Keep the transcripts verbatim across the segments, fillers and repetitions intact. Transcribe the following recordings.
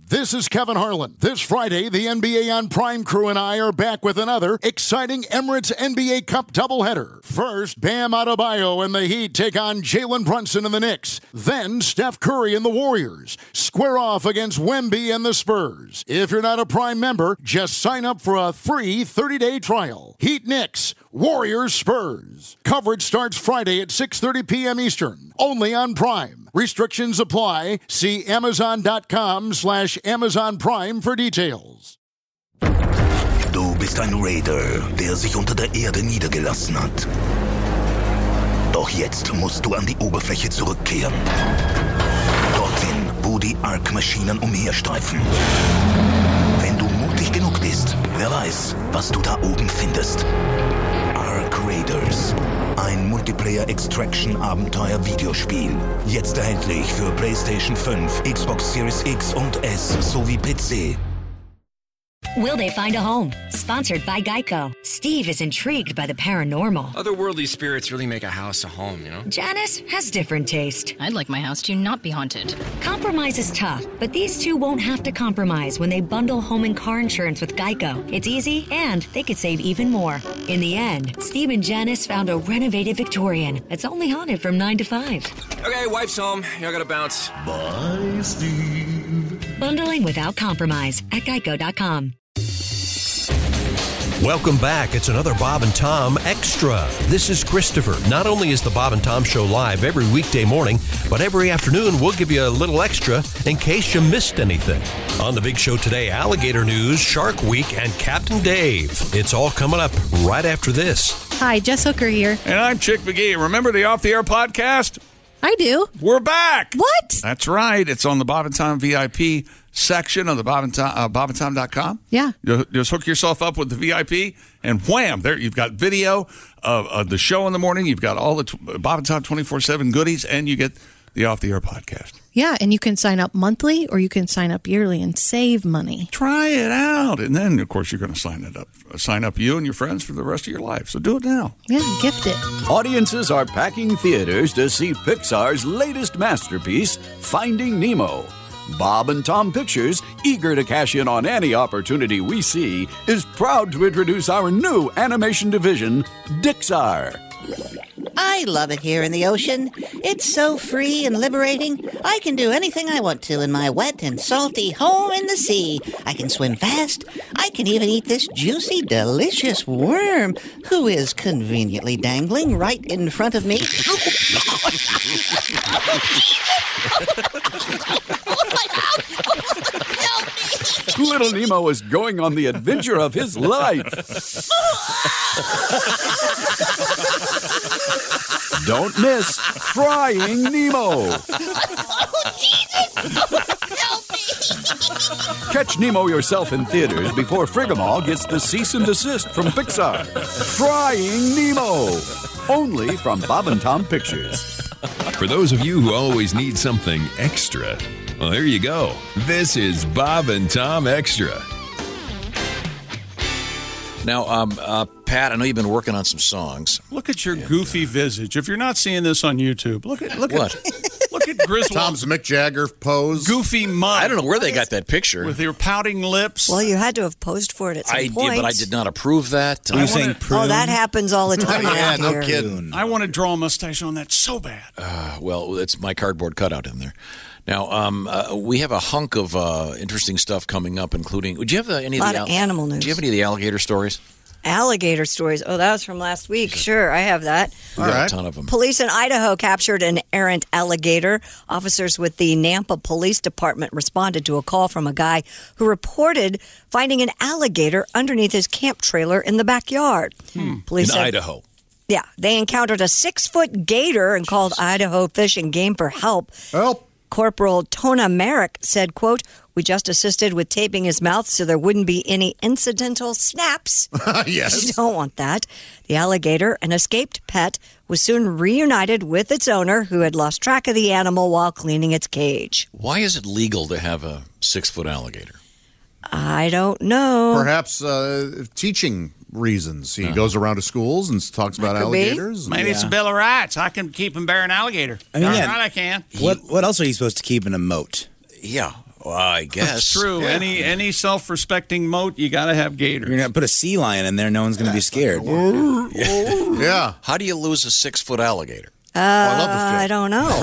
This is Kevin Harlan. This Friday, the N B A on Prime crew and I are back with another exciting Emirates N B A Cup doubleheader. First, Bam Adebayo and the Heat take on Jalen Brunson and the Knicks. Then, Steph Curry and the Warriors square off against Wemby and the Spurs. If you're not a Prime member, just sign up for a free thirty-day trial. Heat Knicks, Warriors Spurs. Coverage starts Friday at six thirty p.m. Eastern, only on Prime. Restrictions apply. See Amazon.com slash Amazon Prime for details. Du bist ein Raider, der sich unter der Erde niedergelassen hat. Doch jetzt musst du an die Oberfläche zurückkehren. Dorthin, wo die Ark-Maschinen umherstreifen. Wenn du mutig genug bist, wer weiß, was du da oben findest. Ark Raiders. Ein Multiplayer-Extraction-Abenteuer-Videospiel. Jetzt erhältlich für PlayStation fünf, Xbox Series X und S sowie P C. Will they find a home? Sponsored by Geico. Steve is intrigued by the paranormal. Otherworldly spirits really make a house a home, you know? Janice has different taste. I'd like my house to not be haunted. Compromise is tough, but these two won't have to compromise when they bundle home and car insurance with Geico. It's easy, and they could save even more. In the end, Steve and Janice found a renovated Victorian that's only haunted from nine to five. Okay, wife's home. I gotta bounce. Bye, Steve. Bundling without compromise at geico dot com. Welcome back. It's another Bob and Tom Extra. This is Christopher. Not only is the Bob and Tom Show live every weekday morning, but every afternoon we'll give you a little extra in case you missed anything. On the big show today, alligator news, Shark Week, and Captain Dave. It's all coming up right after this. Hi, Jess Hooker here. And I'm Chick McGee. Remember the Off the Air podcast? I do. We're back. What? That's right. It's on the Bob and Tom V I P section of the Bob and Tom, uh, bob and tom dot com. Yeah. You just hook yourself up with the V I P, and wham, there you've got video of, of the show in the morning. You've got all the t- Bob and Tom twenty-four seven goodies, and you get the Off the Air podcast. Yeah, and you can sign up monthly or you can sign up yearly and save money. Try it out, and then of course you're going to sign it up, sign up you and your friends for the rest of your life. So do it now. Yeah, gift it. Audiences are packing theaters to see Pixar's latest masterpiece, Finding Nemo. Bob and Tom Pictures, eager to cash in on any opportunity we see, is proud to introduce our new animation division, Dixar. I love it here in the ocean. It's so free and liberating. I can do anything I want to in my wet and salty home in the sea. I can swim fast. I can even eat this juicy, delicious worm who is conveniently dangling right in front of me. Little Nemo is going on the adventure of his life. Don't miss Frying Nemo. Oh, Jesus! Help me! Catch Nemo yourself in theaters before Frigamall gets the cease and desist from Pixar. Frying Nemo. Only from Bob and Tom Pictures. For those of you who always need something extra, well, there you go. This is Bob and Tom Extra. Now, um, uh, Pat, I know you've been working on some songs. Look at your goofy visage. If you're not seeing this on YouTube, look at look what? at look at Griswold. Tom's Mick Jagger pose. Goofy mug. I don't know where they got that picture. With your pouting lips. Well, you had to have posed for it at some I point. did, but I did not approve that. Were you saying prune? Oh, that happens all the time. Yeah, no here. kidding. I want to draw a mustache on that so bad. Uh, well, it's my cardboard cutout in there. Now, um, uh, we have a hunk of uh, interesting stuff coming up, including. Would you have uh, any a of lot the of animal news? Do you have any of the alligator stories? Alligator stories. Oh, that was from last week. Sure, I have that. We got right. a ton of them. Police in Idaho captured an errant alligator. Officers with the Nampa Police Department responded to a call from a guy who reported finding an alligator underneath his camp trailer in the backyard. Hmm. Police in said, Idaho. Yeah, they encountered a six-foot gator and called Idaho Fish and Game for help. Help. Corporal Tona Merrick said, quote, "We just assisted with taping his mouth so there wouldn't be any incidental snaps." Yes. You don't want that. The alligator, an escaped pet, was soon reunited with its owner, who had lost track of the animal while cleaning its cage. Why is it legal to have a six-foot alligator? I don't know. Perhaps uh, teaching reasons. He uh-huh. goes around to schools and talks about alligators. Maybe yeah. it's a Bill of Rights. I can keep and bear an alligator. I mean, Darn yeah. right I can. What, what else are you supposed to keep in a moat? Yeah. Well, I guess. That's true. Yeah. Any any self-respecting moat, you got to have gators. You're going to put a sea lion in there, no one's going to be scared. Yeah. How do you lose a six-foot alligator? Uh, I, love this I don't know.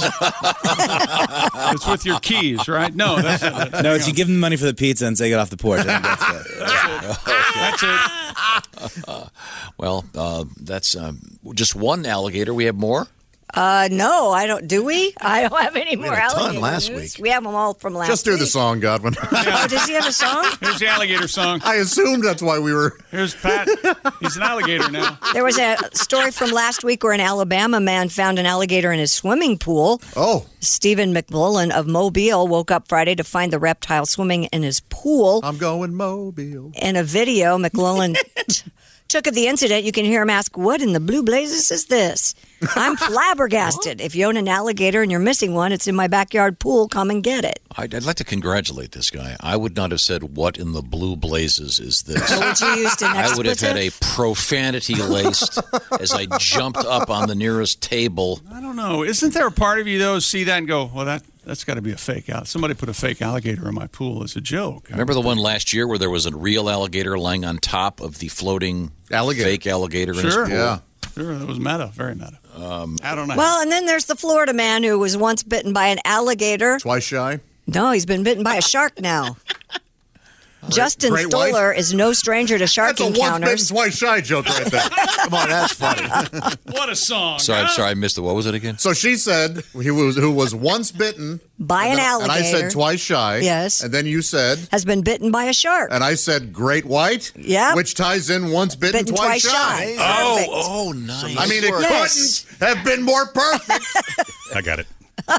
It's with your keys, right? No, that's it. No, it's you give them money for the pizza and say get off the porch. I think that's it. That's it. Uh, well, uh, that's uh, just one alligator. We have more? Uh, no, I don't. Do we? I don't have any We more had a ton alligator last news. week. We have them all from last Just do week. the song, Godwin. Oh, does he have a song? Here's the alligator song. I assumed that's why we were. Here's Pat. He's an alligator now. There was a story from last week where an Alabama man found an alligator in his swimming pool. Oh. Stephen McMullen of Mobile woke up Friday to find the reptile swimming in his pool. I'm going Mobile. In a video, McMullen t- took of the incident. You can hear him ask, "What in the blue blazes is this? I'm flabbergasted. If you own an alligator and you're missing one, it's in my backyard pool. Come and get it." I'd, I'd like to congratulate this guy. I would not have said, "What in the blue blazes is this?" So would you use an I would have had a expletive? profanity laced as I jumped up on the nearest table. I don't know. Isn't there a part of you, though, see that and go, well, that, that's got to be a fake out. Somebody put a fake alligator in my pool as a joke. Remember the one last year where there was a real alligator lying on top of the floating Alligator. fake alligator in his Sure. pool? Yeah. Sure, that was meta. Very meta. Um, I don't know. Well, and then there's the Florida man who was once bitten by an alligator. Twice shy. No, he's been bitten by a shark now. Justin Great white? Stoller is no stranger to shark That's a once bitten, encounters. twice shy joke right there. Come on, that's funny. What a song. sorry, I'm huh? sorry, I missed it. What was it again? So she said he was who was once bitten By and an then- alligator. and I said twice shy. Yes. And then you said, Has been bitten by a shark. and I said great white. Yep. Which ties in once bitten, Bitten twice, twice shy. shy. Perfect. Oh, nice. I mean, it Yes. couldn't have been more perfect. I got it.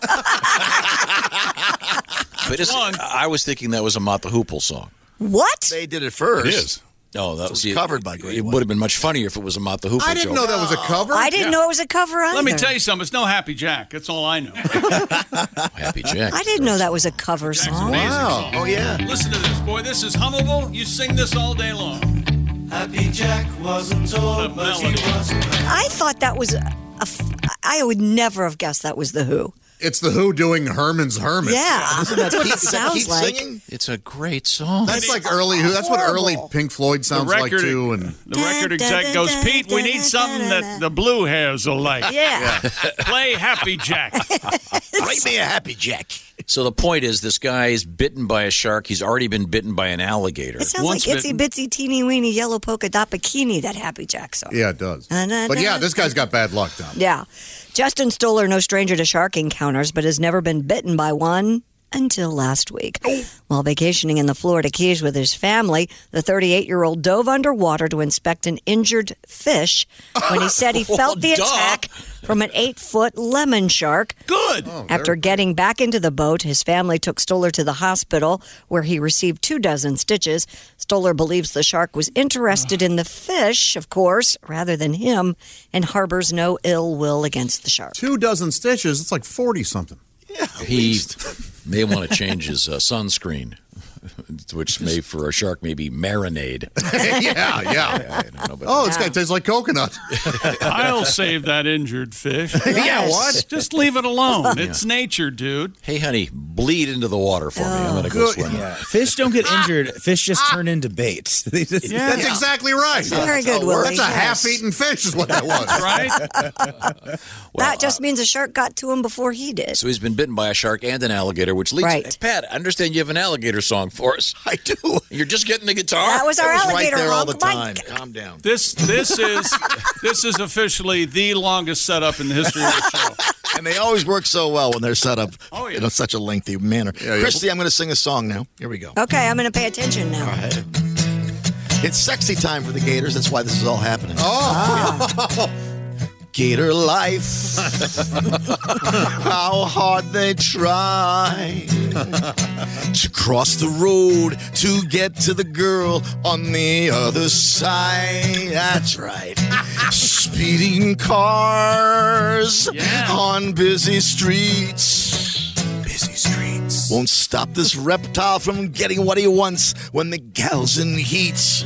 But it's, I was thinking that was a Mott the Hoople song. What? They did it first. It is. No, that It was was covered by Great It White. would have been much funnier if it was a Mott the Hoople I didn't joke. know that was a cover. I didn't Yeah. know it was a cover either. Let me tell you something. It's no Happy Jack. That's all I know. Happy Jack. I didn't know that was a cover song. Amazing Wow. song. Oh, yeah. Listen to this, boy. This is hummable. You sing this all day long. Happy Jack wasn't told, but he wasn't. I thought that was a, a f- I would never have guessed that was The Who. It's the Who doing Herman's Hermit. Yeah, Isn't that that's what Keith, it is that sounds Keith like. singing? It's a great song. That's like early Who. That's what early Horrible. Pink Floyd sounds like record- too. And The record exec goes, Pete, we need something that the blue hairs will like. Yeah. Play Happy Jack. Write me a Happy Jack. So the point is, this guy is bitten by a shark. He's already been bitten by an alligator. It sounds Once like Itsy bitten. Bitsy Teeny Weeny Yellow Polka Dot Bikini, that Happy Jack song. yeah, it does. Na, na, But yeah, na, this guy's got bad luck, Tom. Yeah. Justin Stoller, no stranger to shark encounters, but has never been bitten by one until last week. While vacationing in the Florida Keys with his family, the thirty-eight-year-old dove underwater to inspect an injured fish when he said he felt the Duh. attack from an eight-foot lemon shark. Good. After getting back into the boat, his family took Stoller to the hospital where he received two dozen stitches. Stoller believes the shark was interested in the fish, of course, rather than him, and harbors no ill will against the shark. Two dozen stitches. It's like forty something. He may want to change his uh, sunscreen, which may for a shark maybe marinade. yeah, yeah. I don't know, but Oh, this guy tastes like coconut. I'll save that injured fish. Yeah, what? Just leave it alone. It's nature, dude. hey, honey, bleed into the water for me. I'm going to go good. swimming. Yeah. Fish don't get injured. Fish just turn into bait. They just- Yeah. That's exactly right. Very good, Willie. That's a Yes. half-eaten fish, is what that was. Right? That just means a shark got to him before he did. So he's been bitten by a shark and an alligator, which leads Right. Hey, Pat, I understand you have an alligator song for us. I do. You're just getting the guitar? That was our It was alligator right there all honk. the My time. God. Calm down. This this is this is officially the longest setup in the history of the show. And they always work so well when they're set up Oh, yeah. in a, such a lengthy manner. yeah. Christy, I'm going to sing a song now. Here we go. Okay, I'm going to pay attention now. All right. It's sexy time for the Gators. That's why this is all happening. Oh. Gator life. How hard they try to cross the road to get to the girl on the other side. That's right. Speeding cars Yeah. on busy streets. Busy streets. Won't stop this reptile from getting what he wants when the gal's in heat.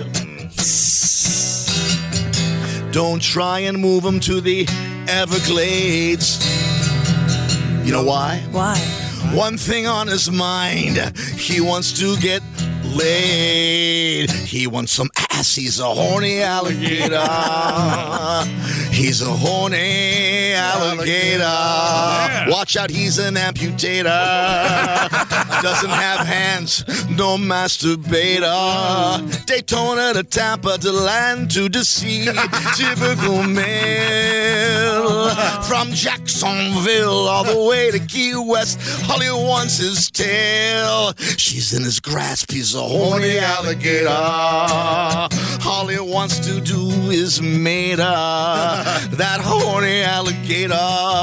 Don't try and move him to the Everglades. You know why? Why? One thing on his mind, he wants to get laid. He wants some ass. He's a horny alligator. He's a horny alligator. Watch out, he's an amputator. Doesn't have hands, no masturbator. Daytona to Tampa to land to the sea. Typical male. From Jacksonville all the way to Key West. All he wants is tail. She's in his grasp. He's a horny alligator. All he wants to do is mate her. That horny alligator.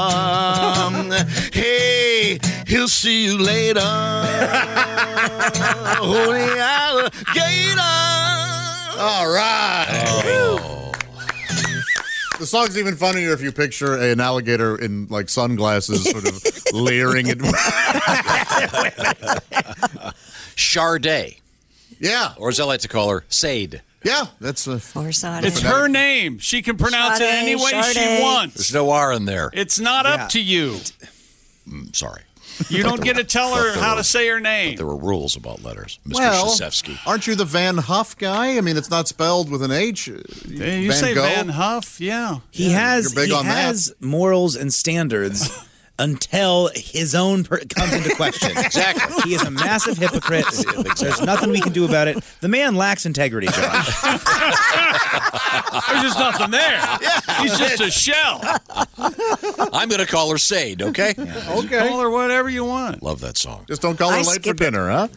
Hey, he'll see you later. Horny alligator. All right. Oh. The song's even funnier if you picture an alligator in like sunglasses, sort of leering at. Charday. Yeah. Or as I like to call her, Sade. Yeah, that's a. Or It's her name. She can pronounce it Sade, any way Sade. she wants. There's no R in there. It's not Yeah. up to you. Mm, sorry. You don't get to tell her there how were- to say her name. There were rules about letters, Mister Well, Krzyzewski. aren't you the Van Huff guy? I mean, it's not spelled with an H. Hey, you say Gogh? Van Huff, yeah. He has You're big he on that. has morals and standards until his own per- comes into question. Exactly. He is a massive hypocrite. There's nothing we can do about it. The man lacks integrity, Josh. There's just nothing there. He's just a shell. I'm going to call her Sade, okay? Okay. Call her whatever you want. Love that song. Just don't call her I late for skip it. dinner, huh?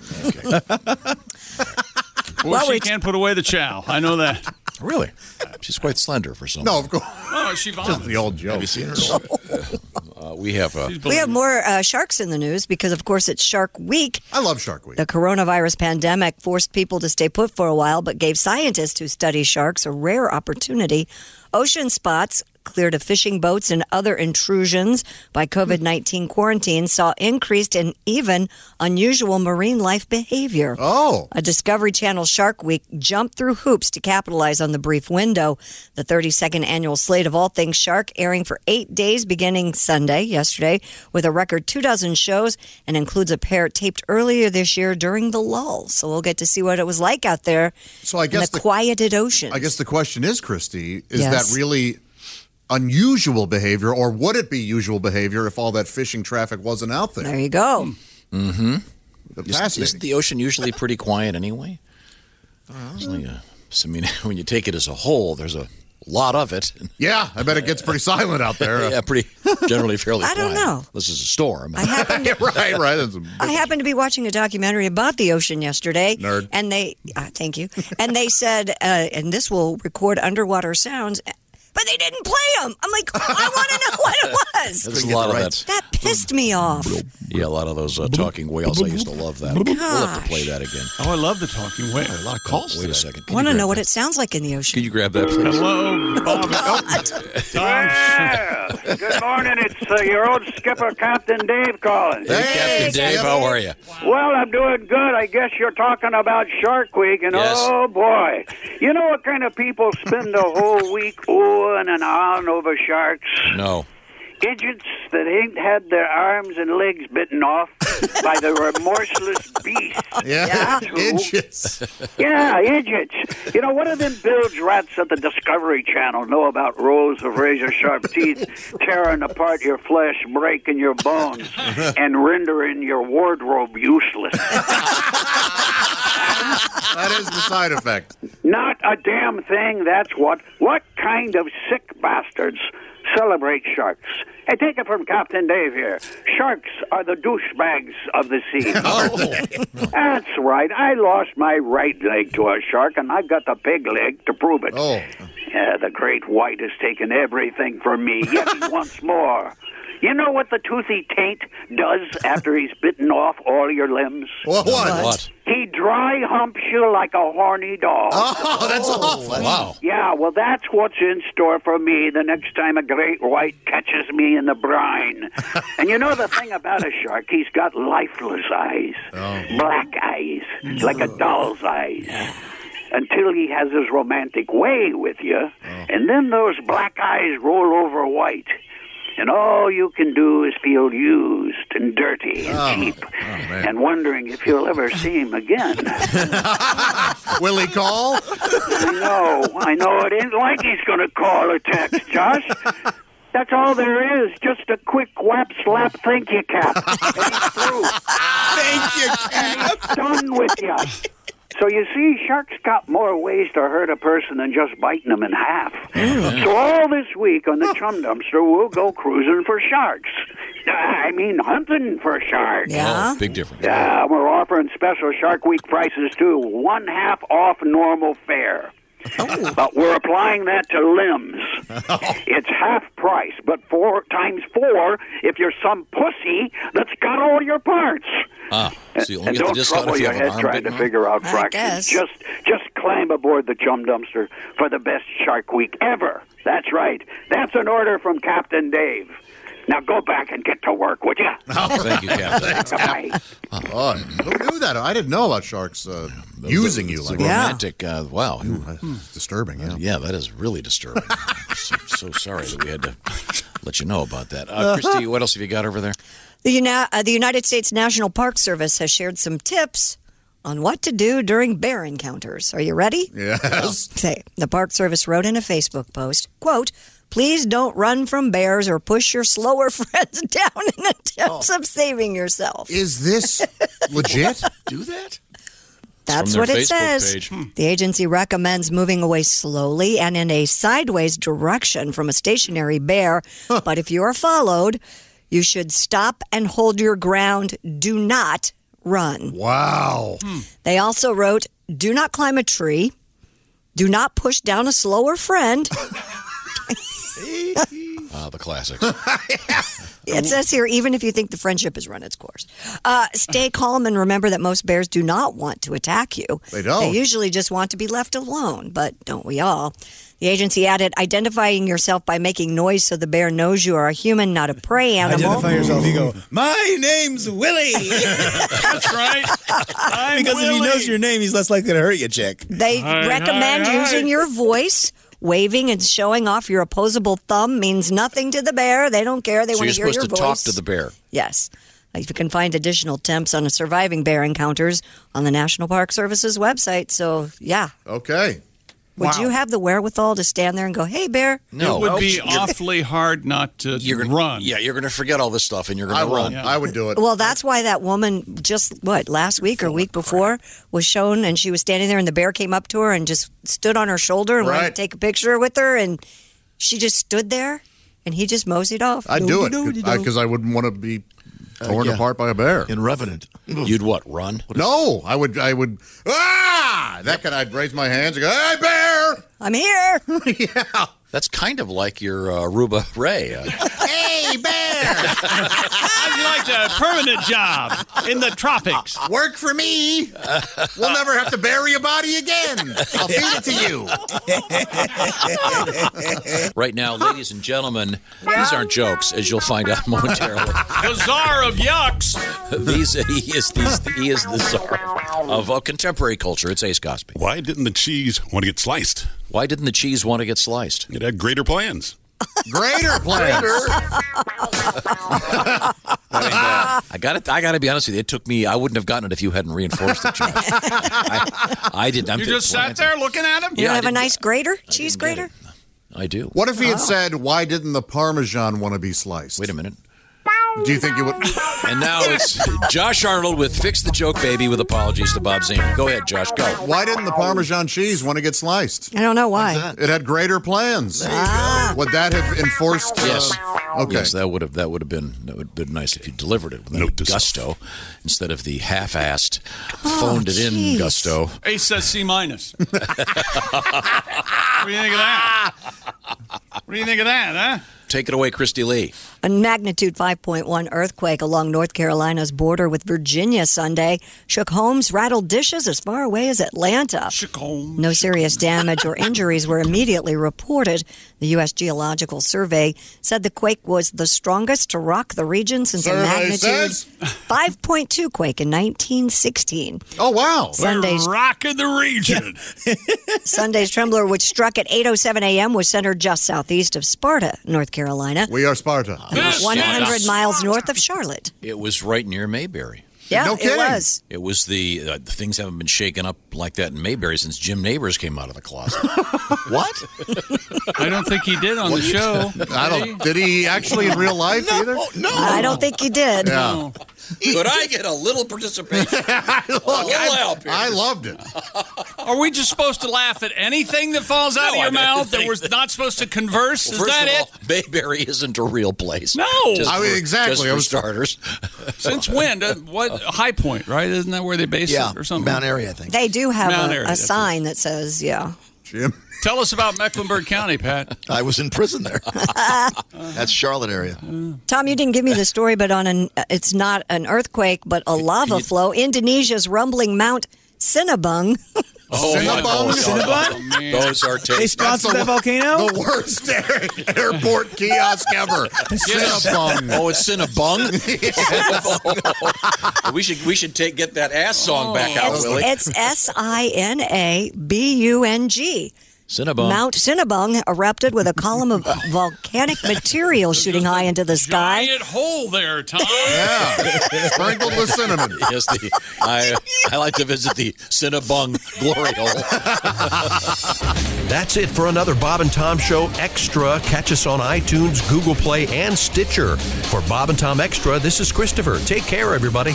Or Well, she we- can't put away the chow. I know that. Really? She's quite slender for some. No, of course. Oh, she Just vomits. the old joke. Have you seen her? Uh, we have uh, We have more uh, sharks in the news because, of course, it's Shark Week. I love Shark Week. The coronavirus pandemic forced people to stay put for a while, but gave scientists who study sharks a rare opportunity. Ocean spots cleared of fishing boats and other intrusions by COVID nineteen quarantine saw increased and even unusual marine life behavior. Oh. A Discovery Channel Shark Week jumped through hoops to capitalize on the brief window. The thirty-second annual slate of all things shark airing for eight days beginning Sunday, yesterday, with a record two dozen shows and includes a pair taped earlier this year during the lull. So we'll get to see what it was like out there So I in guess the, the- quieted ocean. I guess the question is, Christy, is Yes. that really unusual behavior, or would it be usual behavior if all that fishing traffic wasn't out there? There you go. Mm-hmm. Fascinating. Isn't, isn't the ocean usually pretty quiet anyway? It's like a- so, I mean, when you take it as a whole, there's a lot of it. Yeah, I bet it gets pretty silent out there. yeah, pretty generally fairly I don't quiet. know. This is a storm. I happened to, right, right. That's a- I happened to be watching a documentary about the ocean yesterday. Nerd. And they, uh, thank you. And they said, uh, and this will record underwater sounds, but they didn't play them. I'm like, I want to know what it was. There's a lot of that. That pissed me off. Yeah, a lot of those uh, talking whales. I used to love that. We'll have to play that again. Oh, I love the talking whale. A lot of calls. Wait a today. second. I want to know what it sounds like in the ocean. Can you grab that, please? Hello, Bob. Yeah. Good morning. It's uh, your old skipper, Captain Dave, calling. Hey, Captain Dave, how are you? Well, I'm doing good. I guess you're talking about Shark Week, and Yes. oh boy, you know what kind of people spend the whole week oohing and on over sharks? No. Idiots that ain't had their arms and legs bitten off by the remorseless beast. Yeah, That's who. idiots. Yeah, idiots. You know, what do them bilge rats at the Discovery Channel know about rows of razor-sharp teeth tearing apart your flesh, breaking your bones, and rendering your wardrobe useless? That is the side effect. Not a damn thing, that's what. What kind of sick bastards celebrate sharks? Hey, take it from Captain Dave here. Sharks are the douchebags of the sea. That's right. I lost my right leg to a shark, and I got the pig leg to prove it. Oh. Yeah, the great white has taken everything from me, yet he wants more. You know what the toothy taint does after he's bitten off all your limbs? What? What? What? He dry humps you like a horny dog. Oh, that's awful. Wow. Yeah, well, that's what's in store for me the next time a great white catches me in the brine. And you know the thing about a shark? He's got lifeless eyes, black eyes, like a doll's eyes. Until he has his romantic way with you, and then those black eyes roll over white. and all you can do is feel used and dirty and Oh. cheap, Oh, man. and wondering if you'll ever see him again. Will he call? I know, I know. It ain't like he's going to call or text, Josh. That's all there is. Just a quick whap slap thank you cap. And he's through. Thank you, And he's done with you. So you see, sharks got more ways to hurt a person than just biting them in half. So all this week on the Chum Dumpster, we'll go cruising for sharks. I mean, hunting for sharks. Oh, big difference. Yeah, we're offering special Shark Week prices, too. One half off normal fare. But we're applying that to limbs. It's half price, but four times four if you're some pussy that's got all your parts. Ah, so you only And get the don't discount trouble if you your have an head arm trying big to enough? figure out I fractions. guess. Just, just climb aboard the Chum Dumpster for the best Shark Week ever. That's right. That's an order from Captain Dave. Now go back and get to work, would you? Thank you, Captain. Bye. Oh, who knew that? I didn't know about sharks uh, using you It's like a that. romantic. Uh, wow. It's disturbing, yeah. Yeah, that is really disturbing. I'm so, so sorry that we had to let you know about that. Uh, Christy, what else have you got over there? The, Uni- uh, the United States National Park Service has shared some tips on what to do during bear encounters. Are you ready? Yes. Okay. The Park Service wrote in a Facebook post, quote, "Please don't run from bears or push your slower friends down in attempts of saving yourself." Is this legit? Do that? That's from what their it Facebook says. page. Hmm. The agency recommends moving away slowly and in a sideways direction from a stationary bear. But if you are followed, you should stop and hold your ground. Do not run. Wow. They also wrote, do not climb a tree. Do not push down a slower friend. Uh, the classics. It says here, even if you think the friendship has run its course. Uh, stay calm and remember that most bears do not want to attack you. They don't. They usually just want to be left alone, but don't we all? The agency added, identifying yourself by making noise so the bear knows you are a human, not a prey animal. Identify yourself. You go, my name's Willie. That's right. I'm because if he Willie. knows your name, he's less likely to hurt you, chick. They Hi, recommend hi, hi. using your voice. Waving and showing off your opposable thumb means nothing to the bear. They don't care. They So want you're to hear supposed your to voice. talk to the bear. Yes. You can find additional tips on surviving bear encounters on the National Park Service's website. So, yeah. Okay. Would Wow. you have the wherewithal to stand there and go, hey, bear? No. It would be You're- awfully hard not to You're gonna run. Yeah, you're going to forget all this stuff, and you're going I to will. run. I would do it. Well, that's why that woman just, what, last week or week before was shown, and she was standing there, and the bear came up to her and just stood on her shoulder and wanted Right. to take a picture with her, and she just stood there, and he just moseyed off. I'd do it No-de-do-de-do. because I wouldn't want to be torn yeah. apart by a bear. In Revenant. You'd what? Run? No, I would. I would. Ah! That could. I'd raise my hands and go, "Hey, bear!" I'm here. Yeah. That's kind of like your uh, Aruba Ray. Uh, Hey, bear! I'd like a permanent job in the tropics. Work for me. We'll never have to bury a body again. I'll feed it to you. right now, ladies and gentlemen, these aren't jokes, as you'll find out momentarily. The czar of yucks. These he is these, he is the czar of uh, contemporary culture. It's Ace Cosby. Why didn't the cheese want to get sliced? Why didn't the cheese want to get sliced? It had greater plans. Greater plans. I got it. I got to be honest with you. It took me. I wouldn't have gotten it if you hadn't reinforced it, Josh. I, I did. I'm You just sat there looking at him? You Yeah, don't I have a didn't nice grater? Cheese grater? I do. What if he had said, "Why didn't the Parmesan want to be sliced?" Wait a minute. Do you think you would? And now it's Josh Arnold with Fix the Joke Baby with apologies to Bob Zane. Go ahead, Josh. Go. Why didn't the Parmesan cheese want to get sliced? I don't know why. It had greater plans. Ah. Would that have enforced? Uh, Yes. Okay. Yes, that would have that would have been that would have been nice if you delivered it with that gusto instead of the half-assed, phoned it in geez. gusto. Ace says C minus. What do you think of that? What do you think of that, huh? Take it away, Christy Lee. A magnitude five point one earthquake along North Carolina's border with Virginia Sunday shook homes, rattled dishes as far away as Atlanta. Shook homes. No serious damage or injuries were immediately reported. The U S Geological Survey said the quake was the strongest to rock the region since a Survey magnitude says? five point two quake in nineteen sixteen. Oh, wow. Sunday's We're rocking the region. Sunday's trembler, which struck at eight oh seven a.m., was centered just southeast of Sparta, North Carolina. We are Sparta. one hundred miles north of Charlotte. It was right near Mayberry. Yeah, no it was. It was the, uh, the things haven't been shaken up like that in Mayberry since Jim Neighbors came out of the closet. What? I don't think he did on the show. I don't. Did he actually in real life no, either? No, I don't think he did. Yeah. No. Could I get a little participation? Look, I, I loved it. Are we just supposed to laugh at anything that falls out No, of your I didn't mouth? think That we're not supposed to converse? Well, Is first that of it? all, Mayberry isn't a real place. No. Just I mean, for- exactly. Just I for was- starters. Since when? Uh, What High Point, right? Isn't that where they base Yeah, it or something? Mount Airy, I think. They do have Mount a, Airy, a that's sign that says, yeah. Jim. Tell us about Mecklenburg County, Pat. I was in prison there. That's Charlotte area. Tom, you didn't give me the story, but on an it's not an earthquake, but a lava flow. Indonesia's rumbling Mount Sinabung. Oh, Cinnabon? my God. Oh, man. Those are They tasty. sponsored that volcano? The worst air- airport kiosk ever. Cinnabon. Oh, it's Cinnabung. we should we should take get that ass song back out, It's, Willie. it's S I N A B U N G. Cinnabung. Mount Sinabung erupted with a column of volcanic material shooting high into the sky. Giant hole there, Tom. Yeah. Sprinkled with cinnamon. Yes, the, I I like to visit the Cinnabung glory hole. That's it for another Bob and Tom Show Extra. Catch us on iTunes, Google Play, and Stitcher. For Bob and Tom Extra, this is Christopher. Take care, everybody.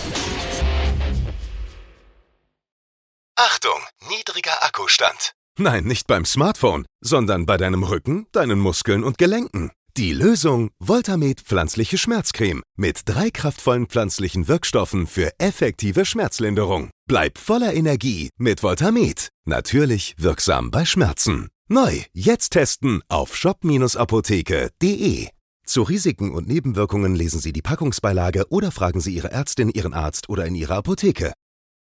Achtung, niedriger Akkustand. Nein, nicht beim Smartphone, sondern bei deinem Rücken, deinen Muskeln und Gelenken. Die Lösung: Voltamed pflanzliche Schmerzcreme mit drei kraftvollen pflanzlichen Wirkstoffen für effektive Schmerzlinderung. Bleib voller Energie mit Voltamed. Natürlich wirksam bei Schmerzen. Neu, jetzt testen auf shop Bindestrich apotheke punkt de. Zu Risiken und Nebenwirkungen lesen Sie die Packungsbeilage oder fragen Sie Ihre Ärztin, Ihren Arzt oder in Ihrer Apotheke.